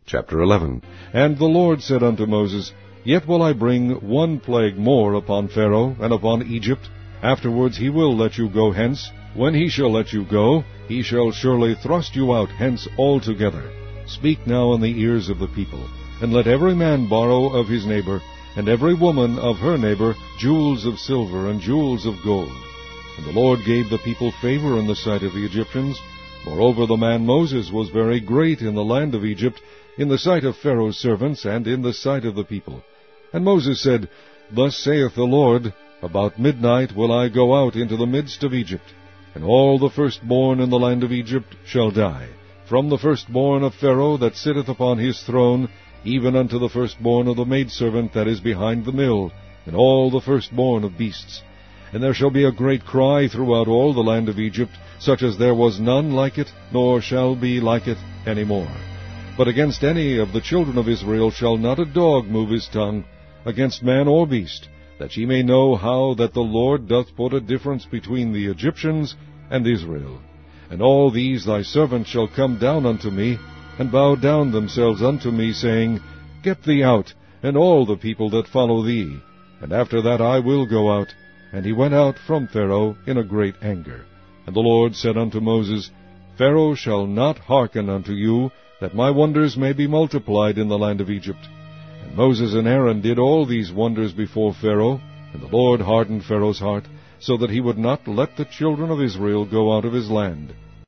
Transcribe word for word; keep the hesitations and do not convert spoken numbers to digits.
Chapter eleven. And the Lord said unto Moses, Yet will I bring one plague more upon Pharaoh and upon Egypt. Afterwards he will let you go hence. When he shall let you go, he shall surely thrust you out hence altogether. Speak now in the ears of the people, and let every man borrow of his neighbor, and every woman of her neighbor, jewels of silver and jewels of gold. And the Lord gave the people favor in the sight of the Egyptians. Moreover, the man Moses was very great in the land of Egypt, in the sight of Pharaoh's servants, and in the sight of the people. And Moses said, Thus saith the Lord, About midnight will I go out into the midst of Egypt, and all the firstborn in the land of Egypt shall die, from the firstborn of Pharaoh that sitteth upon his throne, even unto the firstborn of the maidservant that is behind the mill, and all the firstborn of beasts. And there shall be a great cry throughout all the land of Egypt, such as there was none like it, nor shall be like it any more. But against any of the children of Israel shall not a dog move his tongue, against man or beast, that ye may know how that the Lord doth put a difference between the Egyptians and Israel. And all these thy servants shall come down unto me, and bow down themselves unto me, saying, Get thee out, and all the people that follow thee. And after that I will go out. And he went out from Pharaoh in a great anger. And the Lord said unto Moses, Pharaoh shall not hearken unto you, that my wonders may be multiplied in the land of Egypt. And Moses and Aaron did all these wonders before Pharaoh, and the Lord hardened Pharaoh's heart, so that he would not let the children of Israel go out of his land.